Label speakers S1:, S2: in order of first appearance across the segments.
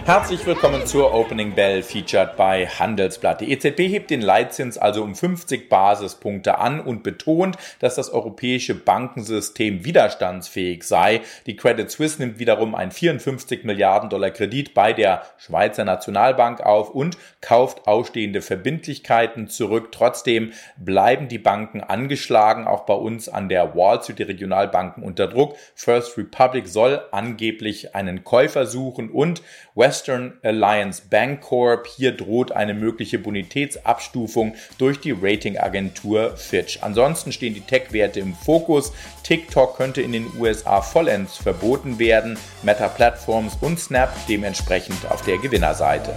S1: Herzlich willkommen zur Opening Bell, featured bei Handelsblatt. Die EZB hebt den Leitzins also um 50 Basispunkte an und betont, dass das europäische Bankensystem widerstandsfähig sei. Die Credit Suisse nimmt wiederum einen 54 Milliarden Dollar Kredit bei der Schweizer Nationalbank auf und kauft ausstehende Verbindlichkeiten zurück. Trotzdem bleiben die Banken angeschlagen, auch bei uns an der Wall Street, die Regionalbanken unter Druck. First Republic soll angeblich einen Käufer suchen und Western Alliance Bancorp, hier droht eine mögliche Bonitätsabstufung durch die Ratingagentur Fitch. Ansonsten stehen die Tech-Werte im Fokus. TikTok könnte in den USA vollends verboten werden, Meta Platforms und Snap dementsprechend auf der Gewinnerseite.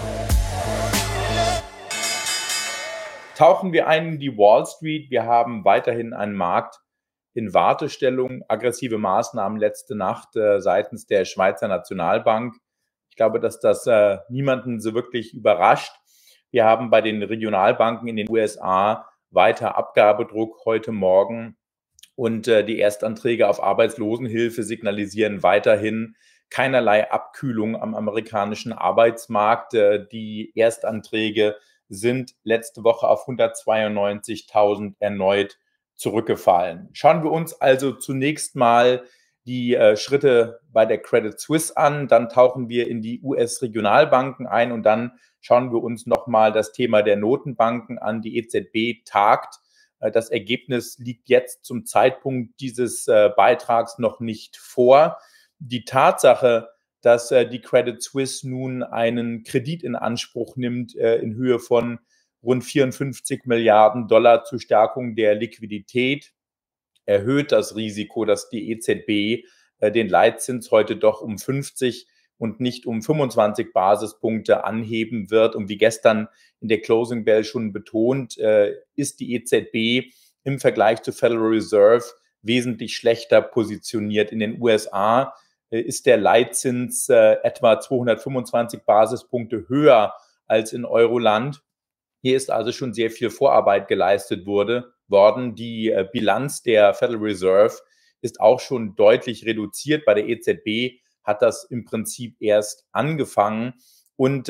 S1: Tauchen wir ein in die Wall Street. Wir haben weiterhin einen Markt in Wartestellung, aggressive Maßnahmen letzte Nacht seitens der Schweizer Nationalbank. Ich glaube, dass das niemanden so wirklich überrascht. Wir haben bei den Regionalbanken in den USA weiter Abgabedruck heute Morgen und die Erstanträge auf Arbeitslosenhilfe signalisieren weiterhin keinerlei Abkühlung am amerikanischen Arbeitsmarkt. Die Erstanträge sind letzte Woche auf 192.000 erneut zurückgefallen. Schauen wir uns also zunächst mal die Schritte bei der Credit Suisse an, dann tauchen wir in die US-Regionalbanken ein und dann schauen wir uns nochmal das Thema der Notenbanken an. Die EZB tagt. Das Ergebnis liegt jetzt zum Zeitpunkt dieses Beitrags noch nicht vor. Die Tatsache, dass die Credit Suisse nun einen Kredit in Anspruch nimmt in Höhe von rund 54 Milliarden Dollar zur Stärkung der Liquidität, erhöht das Risiko, dass die EZB den Leitzins heute doch um 50 und nicht um 25 Basispunkte anheben wird. Und wie gestern in der Closing Bell schon betont, ist die EZB im Vergleich zur Federal Reserve wesentlich schlechter positioniert. In den USA ist der Leitzins etwa 225 Basispunkte höher als in Euroland. Hier ist also schon sehr viel Vorarbeit geleistet worden. Die Bilanz der Federal Reserve ist auch schon deutlich reduziert. Bei der EZB hat das im Prinzip erst angefangen. Und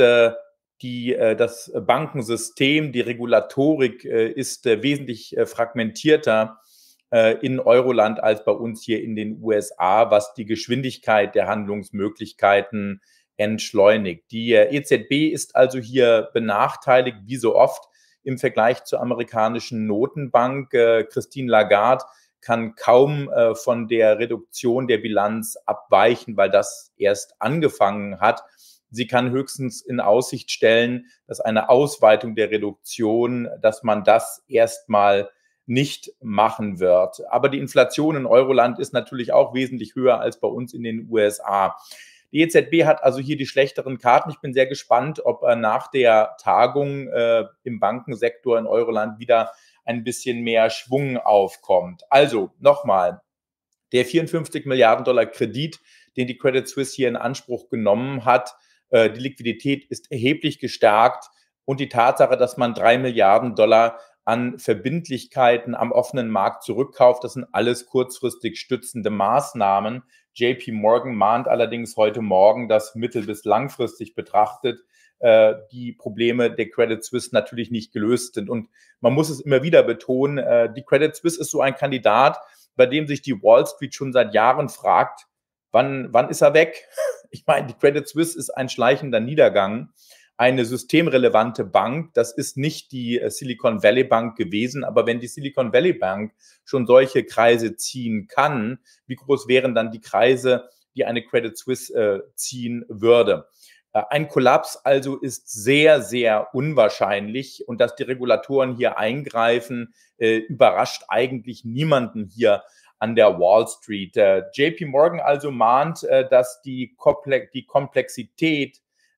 S1: das Bankensystem, die Regulatorik ist wesentlich fragmentierter in Euroland als bei uns hier in den USA, was die Geschwindigkeit der Handlungsmöglichkeiten entschleunigt. Die EZB ist also hier benachteiligt, wie so oft im Vergleich zur amerikanischen Notenbank. Christine Lagarde kann kaum von der Reduktion der Bilanz abweichen, weil das erst angefangen hat. Sie kann höchstens in Aussicht stellen, dass eine Ausweitung der Reduktion, dass man das erstmal nicht machen wird. Aber die Inflation in Euroland ist natürlich auch wesentlich höher als bei uns in den USA. Die EZB hat also hier die schlechteren Karten. Ich bin sehr gespannt, ob nach der Tagung im Bankensektor in Euroland wieder ein bisschen mehr Schwung aufkommt. Also nochmal, der 54 Milliarden Dollar Kredit, den die Credit Suisse hier in Anspruch genommen hat, die Liquidität ist erheblich gestärkt und die Tatsache, dass man 3 Milliarden Dollar an Verbindlichkeiten am offenen Markt zurückkauft, das sind alles kurzfristig stützende Maßnahmen. JP Morgan mahnt allerdings heute Morgen, dass mittel- bis langfristig betrachtet die Probleme der Credit Suisse natürlich nicht gelöst sind. Und man muss es immer wieder betonen, die Credit Suisse ist so ein Kandidat, bei dem sich die Wall Street schon seit Jahren fragt, wann ist er weg? Ich meine, die Credit Suisse ist ein schleichender Niedergang. Eine systemrelevante Bank, das ist nicht die Silicon Valley Bank gewesen, aber wenn die Silicon Valley Bank schon solche Kreise ziehen kann, wie groß wären dann die Kreise, die eine Credit Suisse ziehen würde? Ein Kollaps also ist sehr, sehr unwahrscheinlich und dass die Regulatoren hier eingreifen, überrascht eigentlich niemanden hier an der Wall Street. JP Morgan also mahnt, dass die Komplexität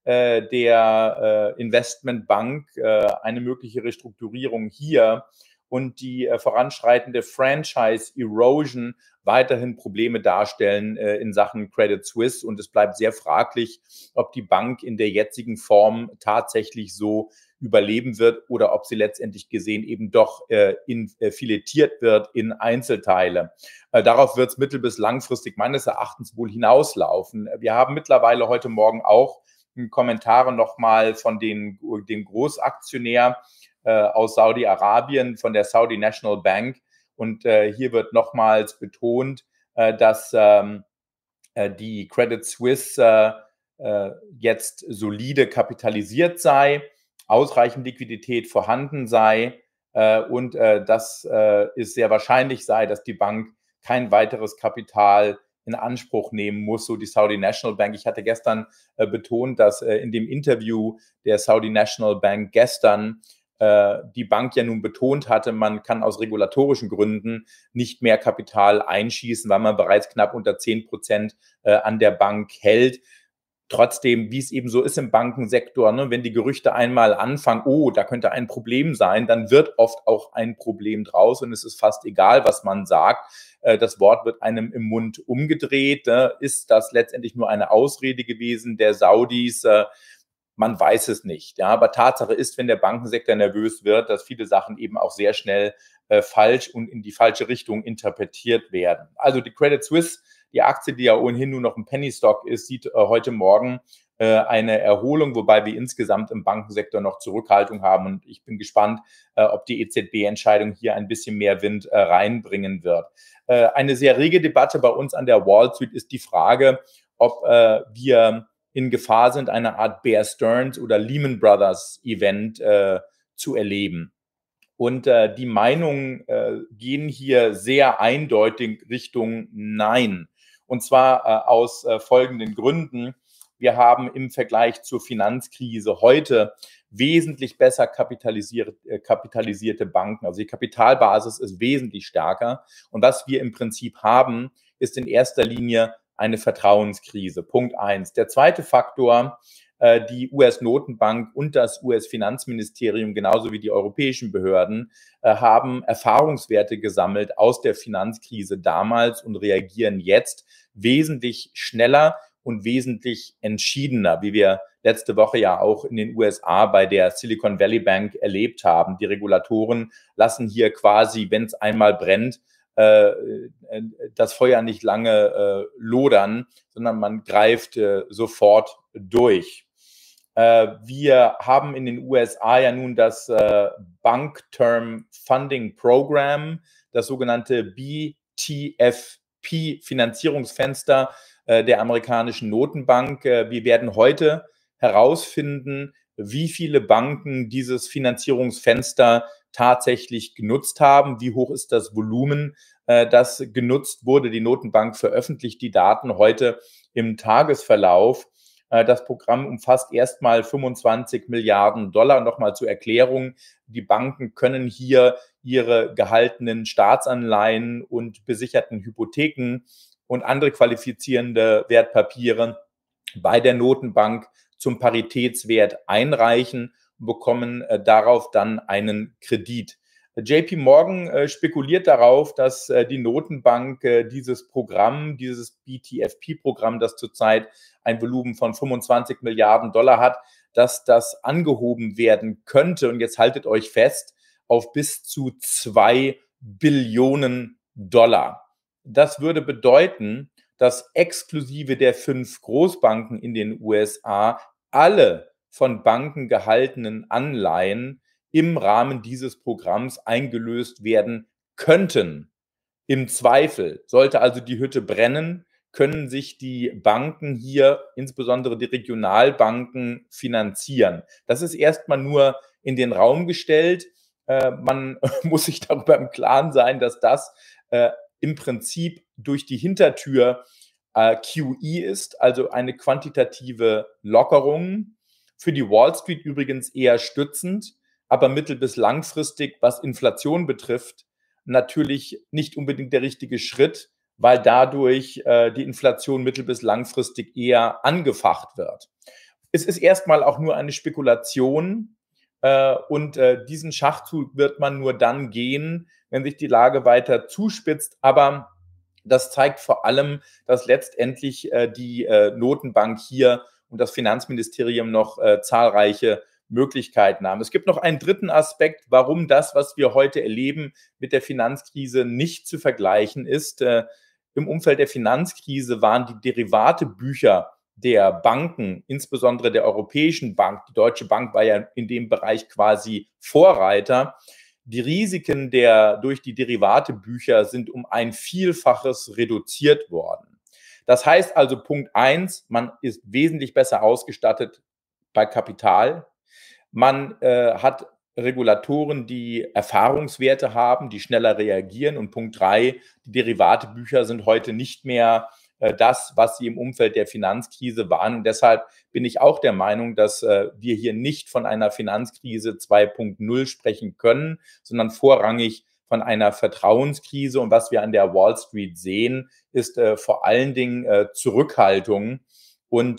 S1: der Investmentbank eine mögliche Restrukturierung hier und die voranschreitende Franchise Erosion weiterhin Probleme darstellen in Sachen Credit Suisse. Und es bleibt sehr fraglich, ob die Bank in der jetzigen Form tatsächlich so überleben wird oder ob sie letztendlich gesehen eben doch filetiert wird in Einzelteile. Darauf wird es mittel- bis langfristig meines Erachtens wohl hinauslaufen. Wir haben mittlerweile heute Morgen auch Kommentare nochmal von dem Großaktionär aus Saudi-Arabien, von der Saudi National Bank. Und hier wird nochmals betont, dass die Credit Suisse jetzt solide kapitalisiert sei, ausreichend Liquidität vorhanden sei und dass es sehr wahrscheinlich sei, dass die Bank kein weiteres Kapital in Anspruch nehmen muss, so die Saudi National Bank. Ich hatte gestern betont, dass in dem Interview der Saudi National Bank gestern die Bank ja nun betont hatte, man kann aus regulatorischen Gründen nicht mehr Kapital einschießen, weil man bereits knapp unter 10% an der Bank hält. Trotzdem, wie es eben so ist im Bankensektor, ne, wenn die Gerüchte einmal anfangen, oh, da könnte ein Problem sein, dann wird oft auch ein Problem draus und es ist fast egal, was man sagt. Das Wort wird einem im Mund umgedreht. Ne? Ist das letztendlich nur eine Ausrede gewesen der Saudis? Man weiß es nicht. Ja, aber Tatsache ist, wenn der Bankensektor nervös wird, dass viele Sachen eben auch sehr schnell falsch und in die falsche Richtung interpretiert werden. Also die Credit Suisse, die Aktie, die ja ohnehin nur noch ein Penny Stock ist, sieht heute Morgen eine Erholung, wobei wir insgesamt im Bankensektor noch Zurückhaltung haben. Und ich bin gespannt, ob die EZB-Entscheidung hier ein bisschen mehr Wind reinbringen wird. Eine sehr rege Debatte bei uns an der Wall Street ist die Frage, ob wir in Gefahr sind, eine Art Bear Stearns oder Lehman Brothers Event zu erleben. Und die Meinungen gehen hier sehr eindeutig Richtung Nein. Und zwar aus folgenden Gründen. Wir haben im Vergleich zur Finanzkrise heute wesentlich besser kapitalisierte Banken. Also die Kapitalbasis ist wesentlich stärker. Und was wir im Prinzip haben, ist in erster Linie eine Vertrauenskrise. Punkt 1. Der zweite Faktor, die US-Notenbank und das US-Finanzministerium, genauso wie die europäischen Behörden, haben Erfahrungswerte gesammelt aus der Finanzkrise damals und reagieren jetzt wesentlich schneller und wesentlich entschiedener, wie wir letzte Woche ja auch in den USA bei der Silicon Valley Bank erlebt haben. Die Regulatoren lassen hier quasi, wenn es einmal brennt, das Feuer nicht lange lodern, sondern man greift sofort durch. Wir haben in den USA ja nun das Bank Term Funding Program, das sogenannte BTFP Finanzierungsfenster der amerikanischen Notenbank. Wir werden heute herausfinden, wie viele Banken dieses Finanzierungsfenster tatsächlich genutzt haben. Wie hoch ist das Volumen, das genutzt wurde? Die Notenbank veröffentlicht die Daten heute im Tagesverlauf. Das Programm umfasst erstmal 25 Milliarden Dollar. Nochmal zur Erklärung, die Banken können hier ihre gehaltenen Staatsanleihen und besicherten Hypotheken und andere qualifizierende Wertpapiere bei der Notenbank zum Paritätswert einreichen und bekommen darauf dann einen Kredit. JP Morgan spekuliert darauf, dass die Notenbank dieses Programm, dieses BTFP-Programm, das zurzeit ein Volumen von 25 Milliarden Dollar hat, dass das angehoben werden könnte. Und jetzt haltet euch fest, auf bis zu 2 Billionen Dollar. Das würde bedeuten, dass exklusive der 5 Großbanken in den USA alle von Banken gehaltenen Anleihen im Rahmen dieses Programms eingelöst werden könnten. Im Zweifel, sollte also die Hütte brennen, können sich die Banken hier, insbesondere die Regionalbanken, finanzieren. Das ist erstmal nur in den Raum gestellt. Man muss sich darüber im Klaren sein, dass das im Prinzip durch die Hintertür QE ist, also eine quantitative Lockerung. Für die Wall Street übrigens eher stützend, aber mittel- bis langfristig, was Inflation betrifft, natürlich nicht unbedingt der richtige Schritt, weil dadurch die Inflation mittel- bis langfristig eher angefacht wird. Es ist erstmal auch nur eine Spekulation und diesen Schachzug wird man nur dann gehen, wenn sich die Lage weiter zuspitzt, aber das zeigt vor allem, dass letztendlich die Notenbank hier und das Finanzministerium noch zahlreiche Möglichkeiten haben. Es gibt noch einen dritten Aspekt, warum das, was wir heute erleben, mit der Finanzkrise nicht zu vergleichen ist. Im Umfeld der Finanzkrise waren die Derivatebücher der Banken, insbesondere der Europäischen Bank, die Deutsche Bank war ja in dem Bereich quasi Vorreiter, die Risiken durch die Derivatebücher sind um ein Vielfaches reduziert worden. Das heißt also Punkt 1, man ist wesentlich besser ausgestattet bei Kapital. Man hat Regulatoren, die Erfahrungswerte haben, die schneller reagieren. Und Punkt 3, die Derivatebücher sind heute nicht mehr das, was sie im Umfeld der Finanzkrise waren. Und deshalb bin ich auch der Meinung, dass wir hier nicht von einer Finanzkrise 2.0 sprechen können, sondern vorrangig von einer Vertrauenskrise. Und was wir an der Wall Street sehen, ist vor allen Dingen Zurückhaltung. Und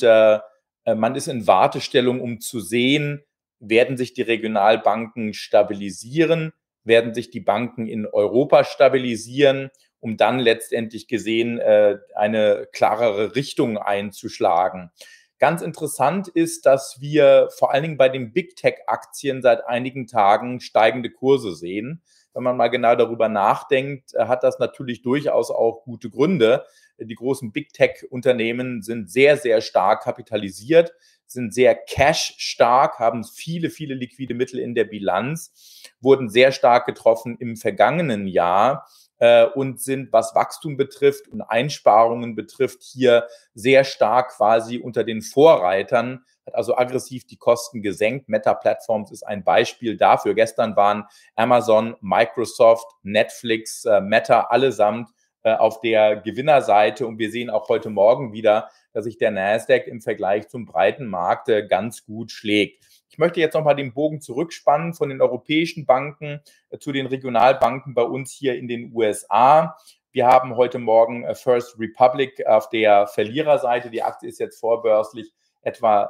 S1: man ist in Wartestellung, um zu sehen, werden sich die Regionalbanken stabilisieren, werden sich die Banken in Europa stabilisieren, um dann letztendlich gesehen eine klarere Richtung einzuschlagen. Ganz interessant ist, dass wir vor allen Dingen bei den Big Tech-Aktien seit einigen Tagen steigende Kurse sehen. Wenn man mal genau darüber nachdenkt, hat das natürlich durchaus auch gute Gründe. Die großen Big Tech-Unternehmen sind sehr, sehr stark kapitalisiert, sind sehr cash-stark, haben viele, viele liquide Mittel in der Bilanz, wurden sehr stark getroffen im vergangenen Jahr und sind, was Wachstum betrifft und Einsparungen betrifft, hier sehr stark quasi unter den Vorreitern, hat also aggressiv die Kosten gesenkt. Meta Platforms ist ein Beispiel dafür. Gestern waren Amazon, Microsoft, Netflix, Meta allesamt auf der Gewinnerseite und wir sehen auch heute Morgen wieder, dass sich der Nasdaq im Vergleich zum breiten Markt ganz gut schlägt. Ich möchte jetzt nochmal den Bogen zurückspannen von den europäischen Banken zu den Regionalbanken bei uns hier in den USA. Wir haben heute Morgen First Republic auf der Verliererseite. Die Aktie ist jetzt vorbörslich etwa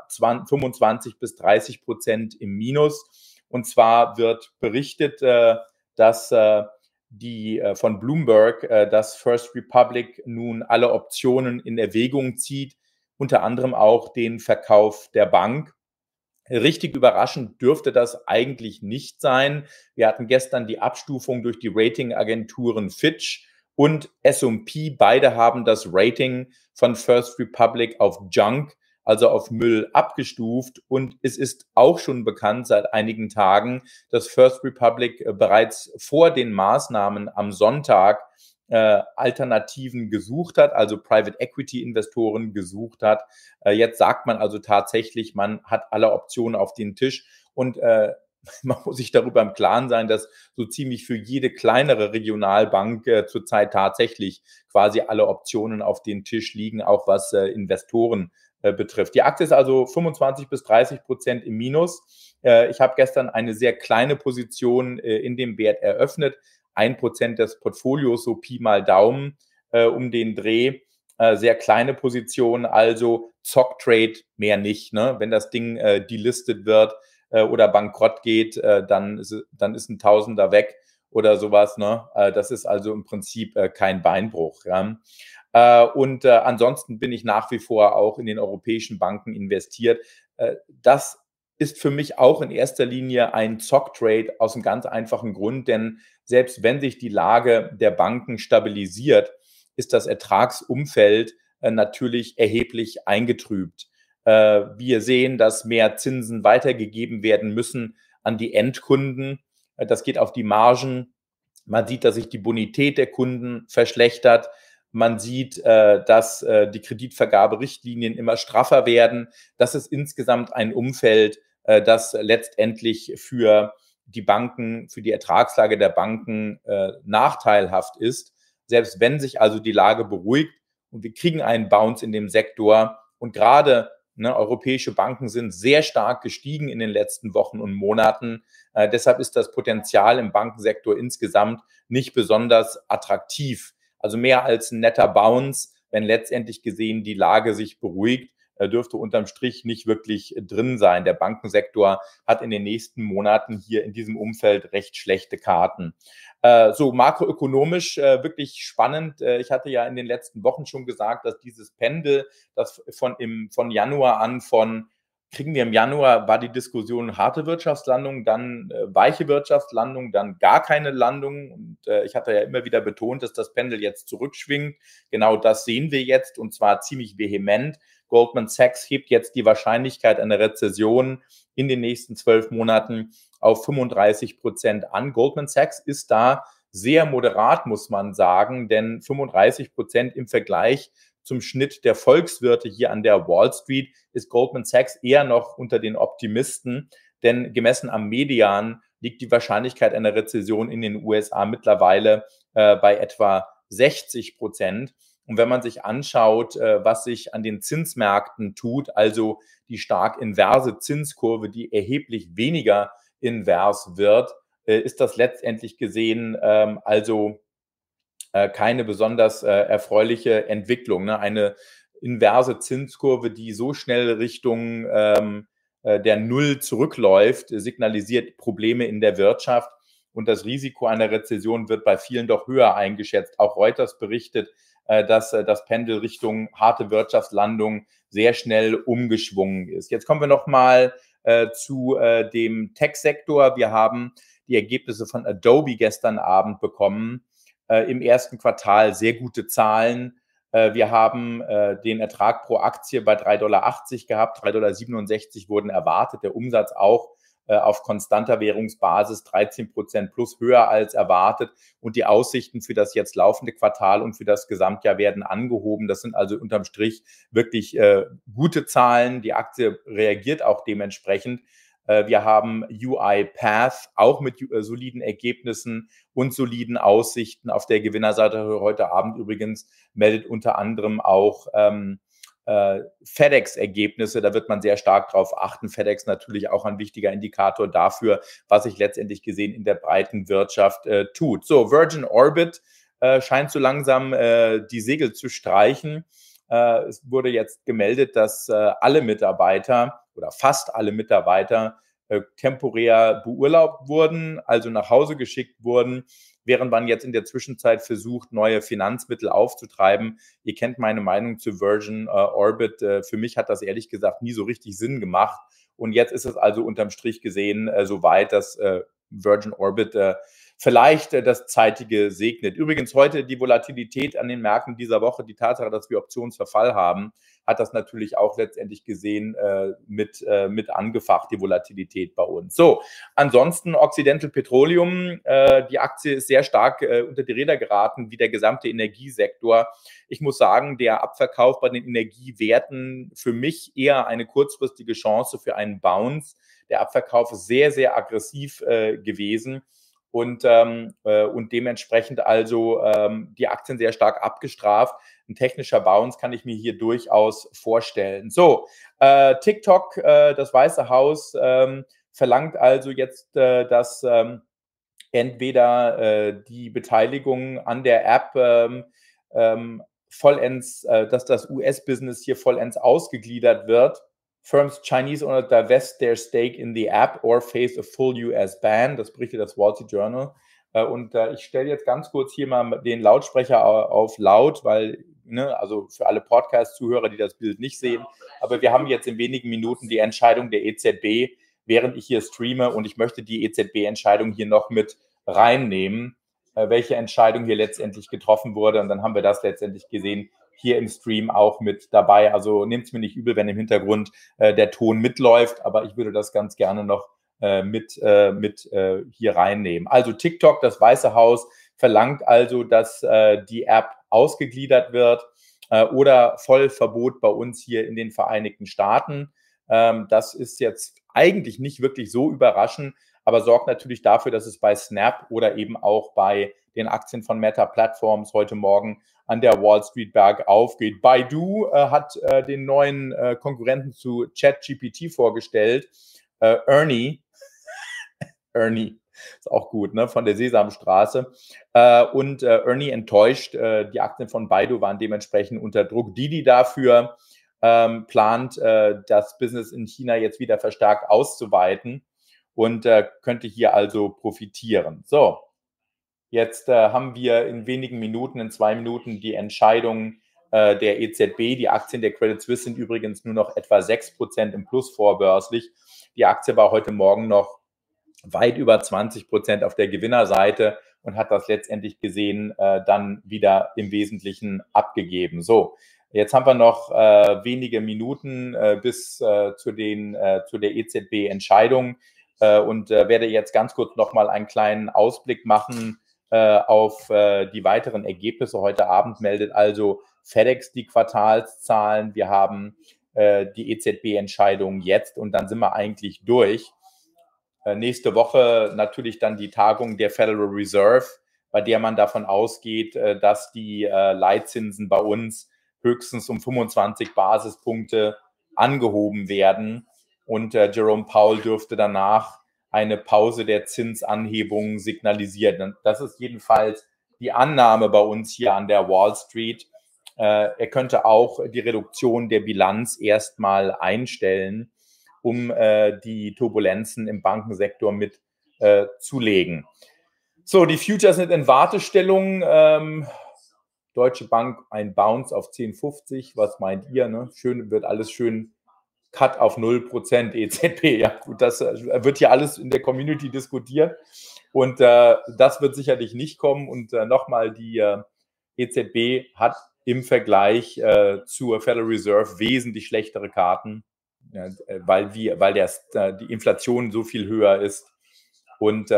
S1: 25-30% im Minus. Und zwar wird berichtet, dass von Bloomberg, dass First Republic nun alle Optionen in Erwägung zieht, unter anderem auch den Verkauf der Bank. Richtig überraschend dürfte das eigentlich nicht sein. Wir hatten gestern die Abstufung durch die Ratingagenturen Fitch und S&P. Beide haben das Rating von First Republic auf Junk, also auf Müll, abgestuft. Und es ist auch schon bekannt seit einigen Tagen, dass First Republic bereits vor den Maßnahmen am Sonntag Alternativen gesucht hat, also Private Equity Investoren gesucht hat. Jetzt sagt man also tatsächlich, man hat alle Optionen auf den Tisch und man muss sich darüber im Klaren sein, dass so ziemlich für jede kleinere Regionalbank zurzeit tatsächlich quasi alle Optionen auf den Tisch liegen, auch was Investoren betrifft. Die Aktie ist also 25-30% im Minus. Ich habe gestern eine sehr kleine Position in dem Wert eröffnet. 1% des Portfolios, so Pi mal Daumen um den Dreh. Sehr kleine Position, also Zock-Trade mehr nicht. Ne? Wenn das Ding delistet wird oder bankrott geht, dann ist ein Tausender weg oder sowas. Ne? Das ist also im Prinzip kein Beinbruch. Ja? Und ansonsten bin ich nach wie vor auch in den europäischen Banken investiert. Das ist für mich auch in erster Linie ein Zock-Trade aus einem ganz einfachen Grund, denn selbst wenn sich die Lage der Banken stabilisiert, ist das Ertragsumfeld natürlich erheblich eingetrübt. Wir sehen, dass mehr Zinsen weitergegeben werden müssen an die Endkunden. Das geht auf die Margen. Man sieht, dass sich die Bonität der Kunden verschlechtert. Man sieht, dass die Kreditvergaberichtlinien immer straffer werden. Das ist insgesamt ein Umfeld, das letztendlich für die Banken, für die Ertragslage der Banken nachteilhaft ist. Selbst wenn sich also die Lage beruhigt und wir kriegen einen Bounce in dem Sektor und gerade europäische Banken sind sehr stark gestiegen in den letzten Wochen und Monaten. Deshalb ist das Potenzial im Bankensektor insgesamt nicht besonders attraktiv. Also mehr als ein netter Bounce, wenn letztendlich gesehen die Lage sich beruhigt, dürfte unterm Strich nicht wirklich drin sein. Der Bankensektor hat in den nächsten Monaten hier in diesem Umfeld recht schlechte Karten. So makroökonomisch wirklich spannend. Ich hatte ja in den letzten Wochen schon gesagt, dass dieses Pendel, das von Januar an kriegen wir im Januar, war die Diskussion harte Wirtschaftslandung, dann weiche Wirtschaftslandung, dann gar keine Landung. Und ich hatte ja immer wieder betont, dass das Pendel jetzt zurückschwingt. Genau das sehen wir jetzt und zwar ziemlich vehement. Goldman Sachs hebt jetzt die Wahrscheinlichkeit einer Rezession in den nächsten 12 Monaten auf 35% an. Goldman Sachs ist da sehr moderat, muss man sagen, denn 35% im Vergleich zum Schnitt der Volkswirte hier an der Wall Street ist Goldman Sachs eher noch unter den Optimisten, denn gemessen am Median liegt die Wahrscheinlichkeit einer Rezession in den USA mittlerweile bei etwa 60%. Und wenn man sich anschaut, was sich an den Zinsmärkten tut, also die stark inverse Zinskurve, die erheblich weniger invers wird, ist das letztendlich gesehen also keine besonders erfreuliche Entwicklung. Ne? Eine inverse Zinskurve, die so schnell Richtung der Null zurückläuft, signalisiert Probleme in der Wirtschaft. Und das Risiko einer Rezession wird bei vielen doch höher eingeschätzt. Auch Reuters berichtet, dass das Pendel Richtung harte Wirtschaftslandung sehr schnell umgeschwungen ist. Jetzt kommen wir nochmal zu dem Tech-Sektor. Wir haben die Ergebnisse von Adobe gestern Abend bekommen. Im ersten Quartal sehr gute Zahlen. Wir haben den Ertrag pro Aktie bei 3,80 Dollar gehabt, 3,67 Dollar wurden erwartet, der Umsatz auch auf konstanter Währungsbasis 13% plus höher als erwartet und die Aussichten für das jetzt laufende Quartal und für das Gesamtjahr werden angehoben. Das sind also unterm Strich wirklich gute Zahlen. Die Aktie reagiert auch dementsprechend. Wir haben UiPath auch mit soliden Ergebnissen und soliden Aussichten. Auf der Gewinnerseite heute Abend übrigens meldet unter anderem auch FedEx-Ergebnisse. Da wird man sehr stark drauf achten. FedEx natürlich auch ein wichtiger Indikator dafür, was sich letztendlich gesehen in der breiten Wirtschaft tut. So, Virgin Orbit scheint so langsam die Segel zu streichen. Es wurde jetzt gemeldet, dass alle Mitarbeiter oder fast alle Mitarbeiter temporär beurlaubt wurden, also nach Hause geschickt wurden, während man jetzt in der Zwischenzeit versucht, neue Finanzmittel aufzutreiben. Ihr kennt meine Meinung zu Virgin Orbit. Für mich hat das ehrlich gesagt nie so richtig Sinn gemacht. Und jetzt ist es also unterm Strich gesehen so weit, dass Virgin Orbit vielleicht das Zeitige segnet. Übrigens heute die Volatilität an den Märkten dieser Woche, die Tatsache, dass wir Optionsverfall haben, hat das natürlich auch letztendlich gesehen mit angefacht, die Volatilität bei uns. So, ansonsten Occidental Petroleum, die Aktie ist sehr stark unter die Räder geraten, wie der gesamte Energiesektor. Ich muss sagen, der Abverkauf bei den Energiewerten für mich eher eine kurzfristige Chance für einen Bounce. Der Abverkauf ist sehr, sehr aggressiv gewesen. Und dementsprechend also die Aktien sehr stark abgestraft. Ein technischer Bounce kann ich mir hier durchaus vorstellen. So, TikTok, das Weiße Haus, verlangt also jetzt, dass entweder die Beteiligung an der App vollends, dass das US-Business hier vollends ausgegliedert wird. Firms Chinese owner divest their stake in the app or face a full US ban. Das berichtet das Wall Street Journal. Und ich stelle jetzt ganz kurz hier mal den Lautsprecher auf laut, weil, ne, also für alle Podcast-Zuhörer, die das Bild nicht sehen, aber wir haben jetzt in wenigen Minuten die Entscheidung der EZB, während ich hier streame, und ich möchte die EZB-Entscheidung hier noch mit reinnehmen, welche Entscheidung hier letztendlich getroffen wurde. Und dann haben wir das letztendlich gesehen, hier im Stream auch mit dabei. Also nehmt es mir nicht übel, wenn im Hintergrund der Ton mitläuft, aber ich würde das ganz gerne noch mit hier reinnehmen. Also TikTok, das Weiße Haus, verlangt also, dass die App ausgegliedert wird oder Vollverbot bei uns hier in den Vereinigten Staaten. Das ist jetzt eigentlich nicht wirklich so überraschend, aber sorgt natürlich dafür, dass es bei Snap oder eben auch bei den Aktien von Meta Platforms heute Morgen an der Wall Street bergauf geht. Baidu hat den neuen Konkurrenten zu ChatGPT vorgestellt, Ernie, ist auch gut, ne, von der Sesamstraße. Und Ernie enttäuscht. Die Aktien von Baidu waren dementsprechend unter Druck. Didi dafür plant, das Business in China jetzt wieder verstärkt auszuweiten und könnte hier also profitieren. So, jetzt haben wir in wenigen Minuten, in 2 Minuten, die Entscheidung der EZB. Die Aktien der Credit Suisse sind übrigens nur noch etwa 6% im Plus vorbörslich. Die Aktie war heute Morgen noch weit über 20% auf der Gewinnerseite und hat das letztendlich gesehen dann wieder im Wesentlichen abgegeben. So, Jetzt haben wir noch wenige Minuten bis zu der EZB-Entscheidung und werde jetzt ganz kurz nochmal einen kleinen Ausblick machen auf die weiteren Ergebnisse. Heute Abend meldet also FedEx die Quartalszahlen. Wir haben die EZB-Entscheidung jetzt und dann sind wir eigentlich durch. Nächste Woche natürlich dann die Tagung der Federal Reserve, bei der man davon ausgeht, dass die Leitzinsen bei uns höchstens um 25 Basispunkte angehoben werden. Und Jerome Powell dürfte danach eine Pause der Zinsanhebungen signalisieren. Das ist jedenfalls die Annahme bei uns hier an der Wall Street. Er könnte auch die Reduktion der Bilanz erstmal einstellen, um die Turbulenzen im Bankensektor mit zu legen. So, die Futures sind in Wartestellung. Deutsche Bank ein Bounce auf 10,50. Was meint ihr? Ne? Schön, wird alles schön Cut auf 0% EZB. Ja, gut, das wird hier alles in der Community diskutiert. Und das wird sicherlich nicht kommen. Und nochmal, die EZB hat im Vergleich zur Federal Reserve wesentlich schlechtere Karten, weil die Inflation so viel höher ist und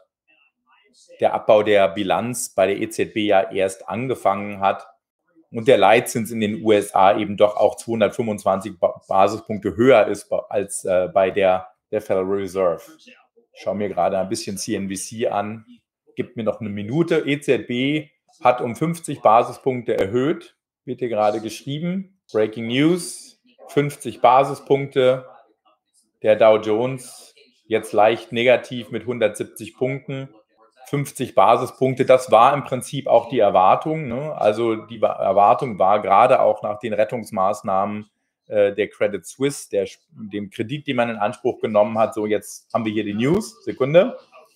S1: der Abbau der Bilanz bei der EZB ja erst angefangen hat und der Leitzins in den USA eben doch auch 225 Basispunkte höher ist als bei der Federal Reserve. Ich schaue mir gerade ein bisschen CNBC an, gibt mir noch eine Minute. EZB hat um 50 Basispunkte erhöht, wird hier gerade geschrieben. Breaking News, 50 Basispunkte. Der Dow Jones jetzt leicht negativ mit 170 Punkten. 50 Basispunkte, das war im Prinzip auch die Erwartung. Ne? Also die Erwartung war gerade auch nach den Rettungsmaßnahmen der Credit Suisse, dem Kredit, den man in Anspruch genommen hat. So, jetzt haben wir hier die News. Sekunde.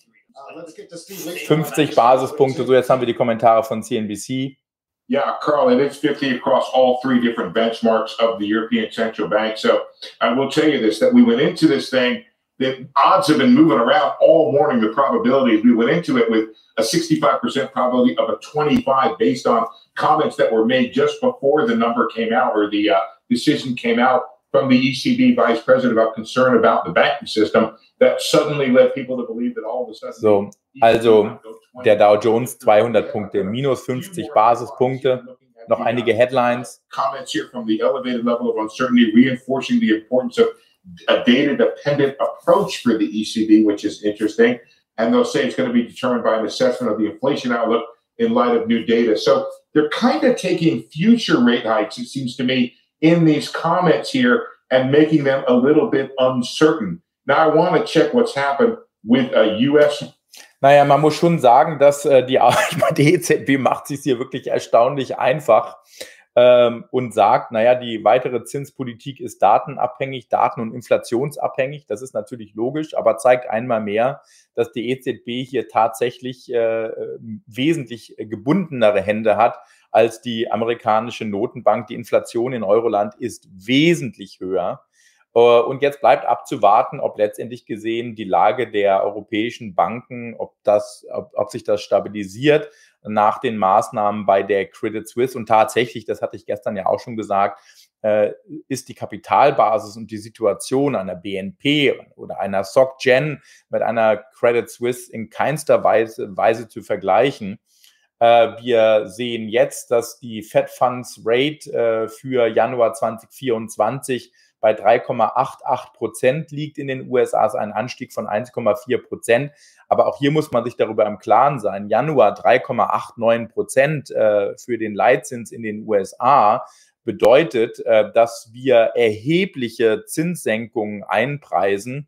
S1: 50 Basispunkte, so jetzt haben wir die Kommentare von CNBC.
S2: Yeah, Carl, and it's 50 across all three different benchmarks of the European Central Bank. So I will tell you this, that we went into this thing, the odds have been moving around all morning, the probabilities. We went into it with a 65% probability of a 25 based on comments that were made just before the number came out or the decision came out from the ECB vice president about concern about the banking system that suddenly led people to believe that all of a sudden...
S1: So, also der Dow Jones 200 Punkte, minus 50 Basispunkte, noch einige Headlines.
S2: Comments here from the elevated level of uncertainty reinforcing the importance of a data-dependent approach for the ECB, which is interesting. And they'll say it's going to be determined by an assessment of the inflation outlook in light of new data. So they're kind of taking future rate hikes, it seems to me, in these comments here and making them a little bit uncertain. Now, I want to check what's happened with US.
S1: Naja, man muss schon sagen, dass die EZB macht sich hier wirklich erstaunlich einfach und sagt, naja, die weitere Zinspolitik ist datenabhängig, daten- und inflationsabhängig. Das ist natürlich logisch, aber zeigt einmal mehr, dass die EZB hier tatsächlich wesentlich gebundenere Hände hat als die amerikanische Notenbank. Die Inflation in Euroland ist wesentlich höher. Und jetzt bleibt abzuwarten, ob letztendlich gesehen die Lage der europäischen Banken, ob sich das stabilisiert nach den Maßnahmen bei der Credit Suisse. Und tatsächlich, das hatte ich gestern ja auch schon gesagt, ist die Kapitalbasis und die Situation einer BNP oder einer SocGen mit einer Credit Suisse in keinster Weise zu vergleichen. Wir sehen jetzt, dass die Fed Funds Rate für Januar 2024 bei 3,88% liegt in den USA, ist ein Anstieg von 1,4%. Aber auch hier muss man sich darüber im Klaren sein. Januar 3,89% für den Leitzins in den USA bedeutet, dass wir erhebliche Zinssenkungen einpreisen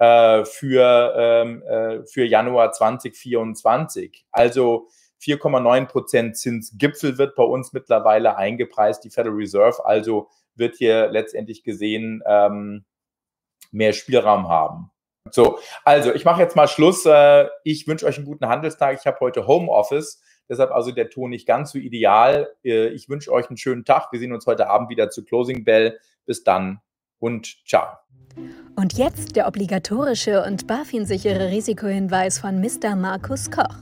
S1: für Januar 2024. Also 4,9% Zinsgipfel wird bei uns mittlerweile eingepreist, die Federal Reserve also wird hier letztendlich gesehen mehr Spielraum haben. So, also ich mache jetzt mal Schluss. Ich wünsche euch einen guten Handelstag. Ich habe heute Homeoffice, deshalb also der Ton nicht ganz so ideal. Ich wünsche euch einen schönen Tag. Wir sehen uns heute Abend wieder zu Closing Bell. Bis dann und ciao.
S3: Und jetzt der obligatorische und BaFin-sichere Risikohinweis von Mr. Markus Koch.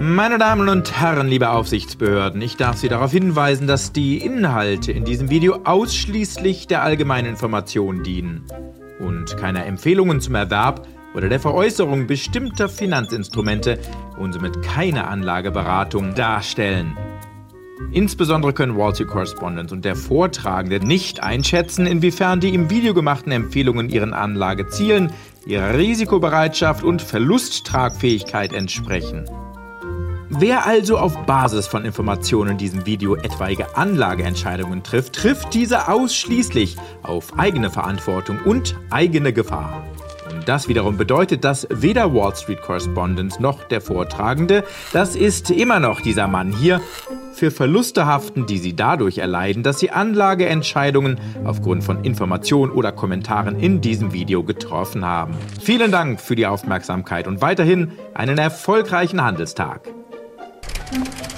S4: Meine Damen und Herren, liebe Aufsichtsbehörden, ich darf Sie darauf hinweisen, dass die Inhalte in diesem Video ausschließlich der allgemeinen Information dienen und keine Empfehlungen zum Erwerb oder der Veräußerung bestimmter Finanzinstrumente und somit keine Anlageberatung darstellen. Insbesondere können Wall Street Correspondent und der Vortragende nicht einschätzen, inwiefern die im Video gemachten Empfehlungen ihren Anlagezielen, ihrer Risikobereitschaft und Verlusttragfähigkeit entsprechen. Wer also auf Basis von Informationen in diesem Video etwaige Anlageentscheidungen trifft, trifft diese ausschließlich auf eigene Verantwortung und eigene Gefahr. Und das wiederum bedeutet, dass weder Wall Street Correspondent noch der Vortragende, das ist immer noch dieser Mann hier, für Verluste haften, die sie dadurch erleiden, dass sie Anlageentscheidungen aufgrund von Informationen oder Kommentaren in diesem Video getroffen haben. Vielen Dank für die Aufmerksamkeit und weiterhin einen erfolgreichen Handelstag.